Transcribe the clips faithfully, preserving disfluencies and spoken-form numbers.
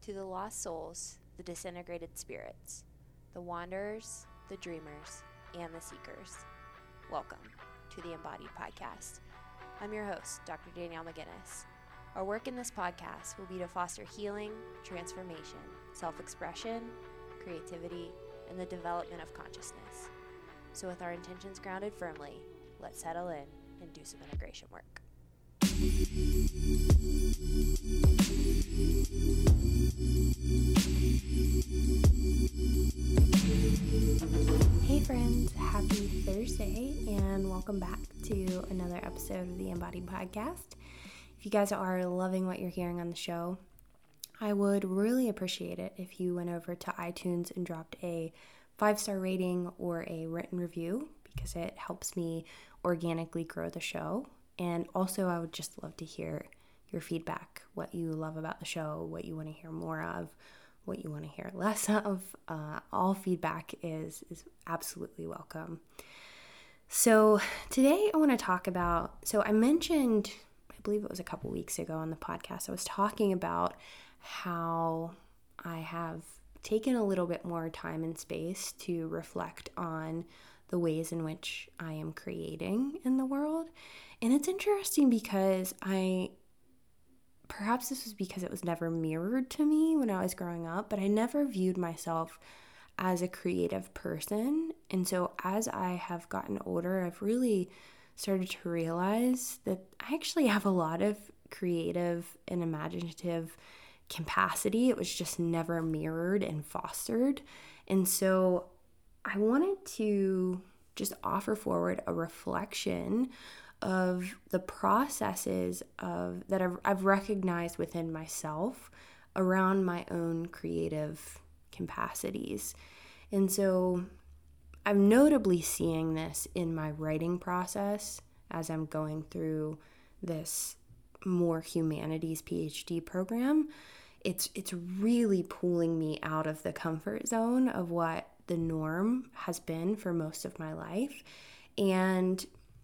To the lost souls, the disintegrated spirits, the wanderers, the dreamers, and the seekers, welcome to the Embodied Podcast. I'm your host, Doctor Danielle McGinnis. Our work in this podcast will be to foster healing, transformation, self-expression, creativity, and the development of consciousness. So with our intentions grounded firmly, let's settle in and do some integration work. Hey friends, happy Thursday and welcome back to another episode of the Embodied Podcast. If you guys are loving what you're hearing on the show, I would really appreciate it if you went over to iTunes and dropped a five-star rating or a written review because it helps me organically grow the show. And also, I would just love to hear your feedback, what you love about the show, what you want to hear more of, what you want to hear less of. Uh, all feedback is, is absolutely welcome. So today I want to talk about, so I mentioned, I believe it was a couple weeks ago on the podcast, I was talking about how I have taken a little bit more time and space to reflect on the ways in which I am creating in the world. And it's interesting because I, perhaps this was because it was never mirrored to me when I was growing up, but I never viewed myself as a creative person. And so as I have gotten older, I've really started to realize that I actually have a lot of creative and imaginative capacity. It was just never mirrored and fostered. And so I wanted to just offer forward a reflection of the processes of that I've, I've recognized within myself around my own creative capacities. And so I'm notably seeing this in my writing process as I'm going through this more humanities PhD program. It's it's really pulling me out of the comfort zone of what the norm has been for most of my life. And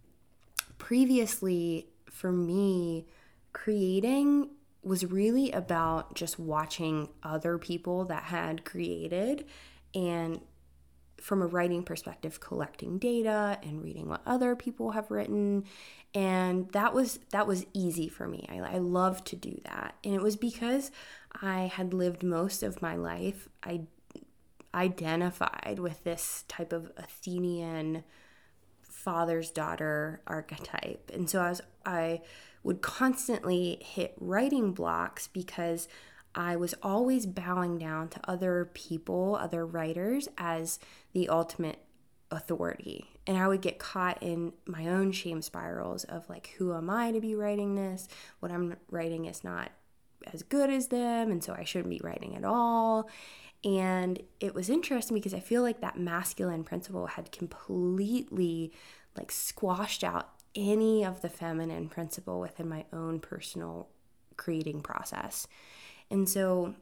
previously, for me, creating was really about just watching other people that had created and from a writing perspective, collecting data and reading what other people have written. And that was that was easy for me. I, I love to do that. And it was because I had lived most of my life, I identified with this type of Athenian father's daughter archetype. And so I was I would constantly hit writing blocks because I was always bowing down to other people, other writers as the ultimate authority. And I would get caught in my own shame spirals of like, who am I to be writing this? What I'm writing is not as good as them, and so I shouldn't be writing at all. And it was interesting because I feel like that masculine principle had completely like squashed out any of the feminine principle within my own personal creating process. And so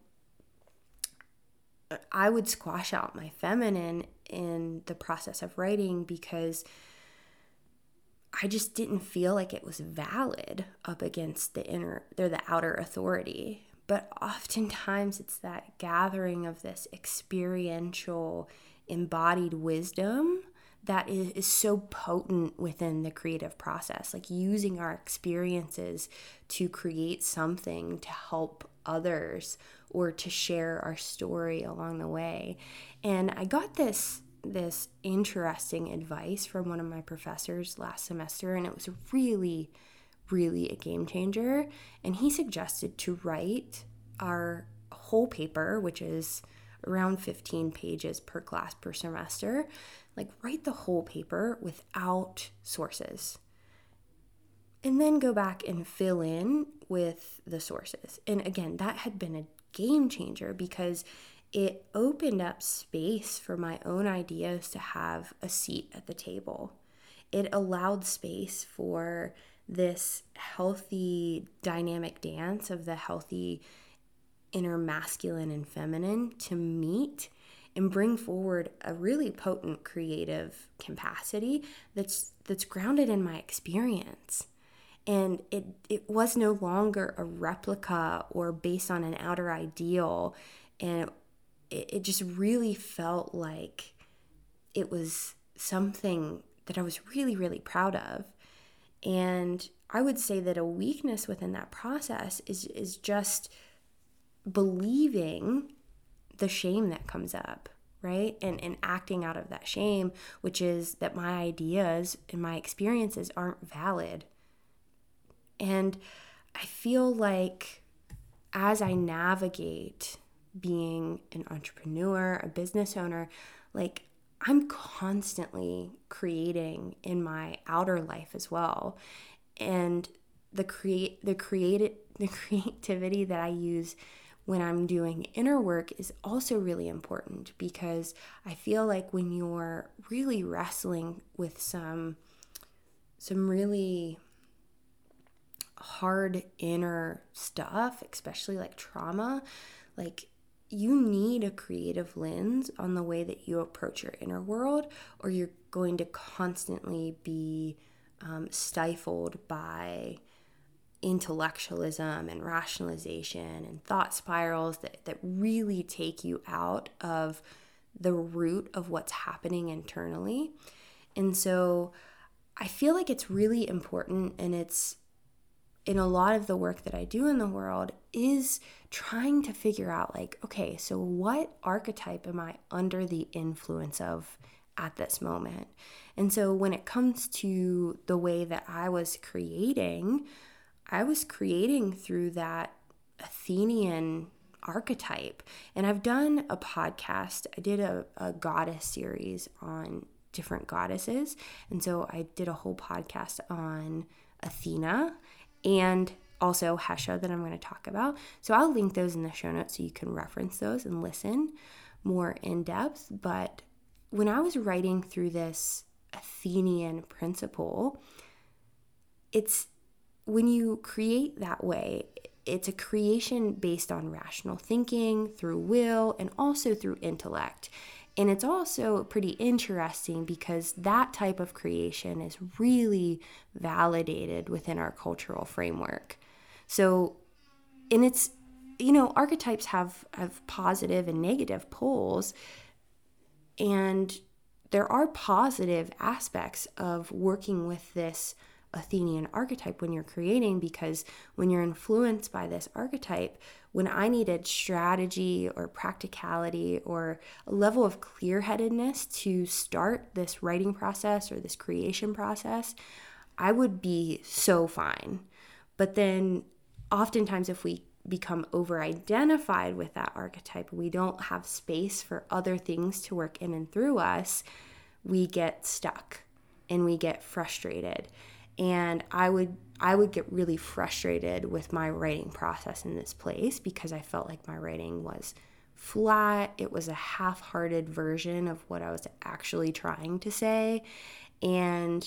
I would squash out my feminine in the process of writing because I just didn't feel like it was valid up against the inner, they're the outer authority. But oftentimes it's that gathering of this experiential, embodied wisdom that is, is so potent within the creative process, like using our experiences to create something to help others or to share our story along the way. And I got this this interesting advice from one of my professors last semester, and it was really, really a game changer. And he suggested to write our whole paper, which is around fifteen pages per class per semester, like write the whole paper without sources. And then go back and fill in with the sources. And again, that had been a game changer because it opened up space for my own ideas to have a seat at the table. It allowed space for this healthy dynamic dance of the healthy inner masculine and feminine to meet and bring forward a really potent creative capacity that's that's grounded in my experience. And it, it was no longer a replica or based on an outer ideal. And it, it just really felt like it was something that I was really, really proud of. And I would say that a weakness within that process is, is just believing the shame that comes up, right? And, and acting out of that shame, which is that my ideas and my experiences aren't valid. And I feel like as I navigate being an entrepreneur, a business owner, like I'm constantly creating in my outer life as well. And the create the creative the creativity that I use when I'm doing inner work is also really important, because I feel like when you're really wrestling with some some really hard inner stuff, especially like trauma, like you need a creative lens on the way that you approach your inner world, or you're going to constantly be um, stifled by intellectualism and rationalization and thought spirals that, that really take you out of the root of what's happening internally. And so I feel like it's really important, and it's in a lot of the work that I do in the world is trying to figure out like, okay, so what archetype am I under the influence of at this moment? And so when it comes to the way that I was creating, I was creating through that Athenian archetype. And I've done a podcast. I did a, a goddess series on different goddesses. And so I did a whole podcast on Athena and also Hesha that I'm going to talk about. So I'll link those in the show notes so you can reference those and listen more in depth. But when I was writing through this Athenian principle, it's when you create that way, it's a creation based on rational thinking, through will, and also through intellect. And it's also pretty interesting because that type of creation is really validated within our cultural framework. So, and it's, you know, archetypes have, have positive and negative poles, and there are positive aspects of working with this Athenian archetype when you're creating, because when you're influenced by this archetype, when I needed strategy or practicality or a level of clear-headedness to start this writing process or this creation process, I would be so fine. But then oftentimes if we become over-identified with that archetype, we don't have space for other things to work in and through us, we get stuck and we get frustrated. And I would I would get really frustrated with my writing process in this place because I felt like my writing was flat. It was a half-hearted version of what I was actually trying to say. And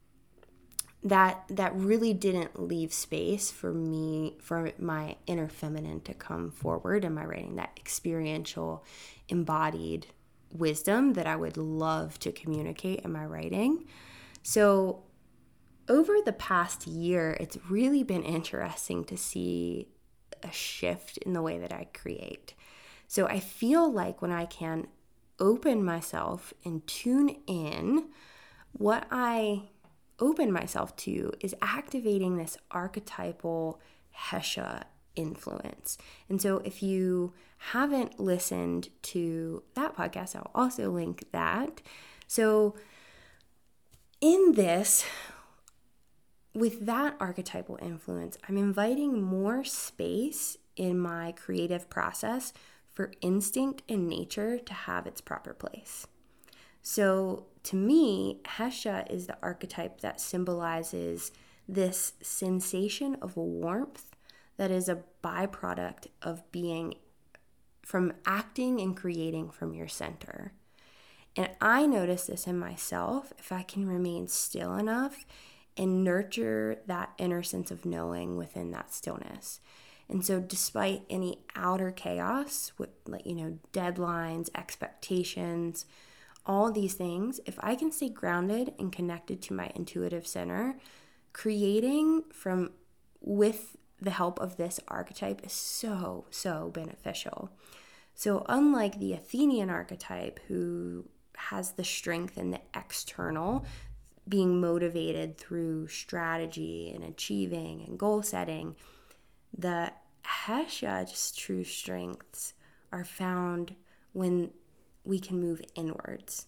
that that really didn't leave space for me, for my inner feminine to come forward in my writing, that experiential, embodied wisdom that I would love to communicate in my writing. So over the past year, it's really been interesting to see a shift in the way that I create. So I feel like when I can open myself and tune in, what I open myself to is activating this archetypal Hesha influence. And so if you haven't listened to that podcast, I'll also link that. So in this, with that archetypal influence, I'm inviting more space in my creative process for instinct and nature to have its proper place. So to me, Hesha is the archetype that symbolizes this sensation of warmth that is a byproduct of being, from acting and creating from your center. And I notice this in myself if I can remain still enough and nurture that inner sense of knowing within that stillness. And so despite any outer chaos, with, like, you know, deadlines, expectations, all these things, if I can stay grounded and connected to my intuitive center, creating from with the help of this archetype is so, so beneficial. So unlike the Athenian archetype, who has the strength in the external, being motivated through strategy and achieving and goal setting, the Hesha's true strengths are found when we can move inwards.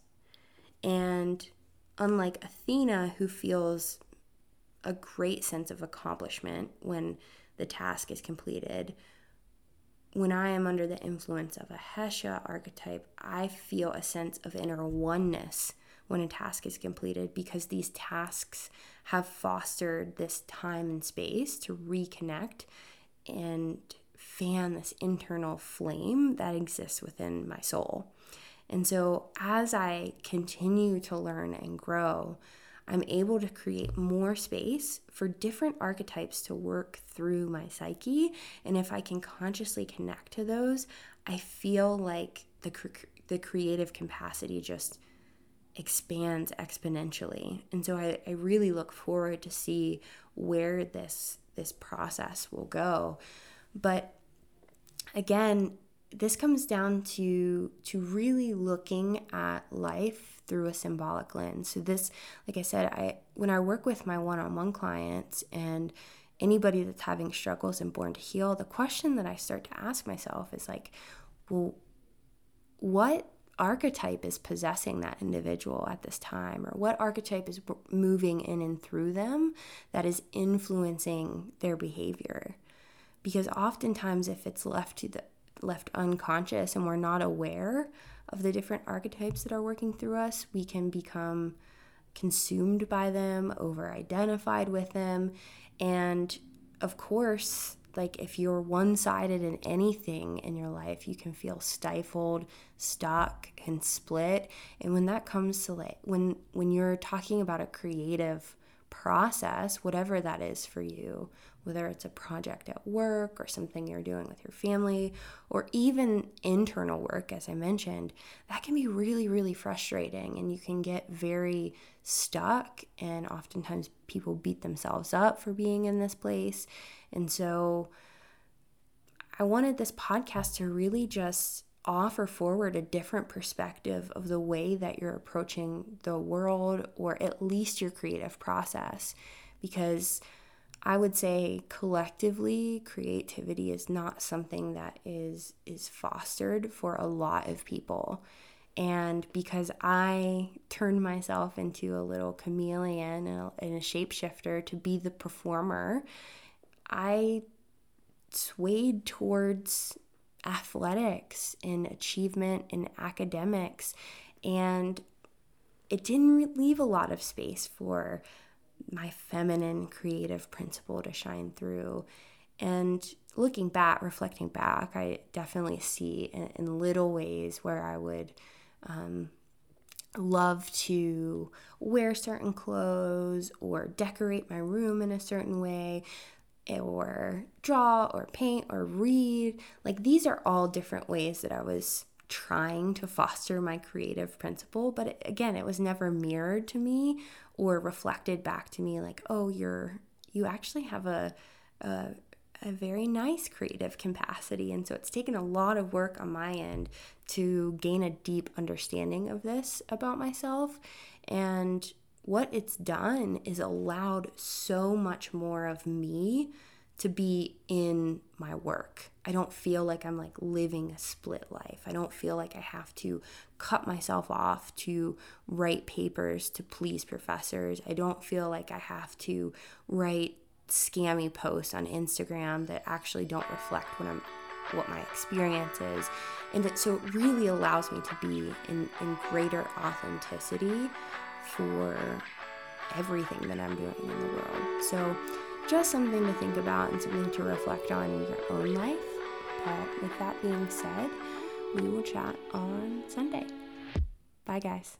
And unlike Athena, who feels a great sense of accomplishment when the task is completed, when I am under the influence of a Hesha archetype, I feel a sense of inner oneness when a task is completed, because these tasks have fostered this time and space to reconnect and fan this internal flame that exists within my soul. And so as I continue to learn and grow, I'm able to create more space for different archetypes to work through my psyche. And if I can consciously connect to those, I feel like the cre- the creative capacity just expands exponentially. And so I, I really look forward to see where this this process will go. But again, this comes down to to really looking at life through a symbolic lens. So this, like I said, I when I work with my one-on-one clients and anybody that's having struggles and born to heal, the question that I start to ask myself is like, well, what archetype is possessing that individual at this time, or what archetype is moving in and through them that is influencing their behavior? Because oftentimes if it's left to the left unconscious and we're not aware of the different archetypes that are working through us, we can become consumed by them, over-identified with them. And of course, like if you're one-sided in anything in your life, you can feel stifled, stuck, and split. And when that comes to like, when, when you're talking about a creative process, whatever that is for you, whether it's a project at work or something you're doing with your family, or even internal work, as I mentioned, that can be really, really frustrating, and you can get very stuck, and oftentimes people beat themselves up for being in this place. And so I wanted this podcast to really just offer forward a different perspective of the way that you're approaching the world, or at least your creative process, because I would say collectively creativity is not something that is is fostered for a lot of people. And because I turned myself into a little chameleon and a, and a shapeshifter to be the performer, I swayed towards athletics and achievement and academics, and it didn't leave a lot of space for my feminine creative principle to shine through. And looking back, reflecting back, I definitely see in, in little ways where I would um, love to wear certain clothes or decorate my room in a certain way, or draw or paint or read. Like, these are all different ways that I was trying to foster my creative principle, but it, again, it was never mirrored to me or reflected back to me like, oh, you're you actually have a, a a very nice creative capacity. And so it's taken a lot of work on my end to gain a deep understanding of this about myself. And what it's done is allowed so much more of me to be in my work. I don't feel like I'm like living a split life. I don't feel like I have to cut myself off to write papers to please professors. I don't feel like I have to write scammy posts on Instagram that actually don't reflect what I'm, what my experience is. And it, so it really allows me to be in, in greater authenticity for everything that I'm doing in the world. So just something to think about and something to reflect on in your own life. But with that being said, we will chat on Sunday. Bye, guys.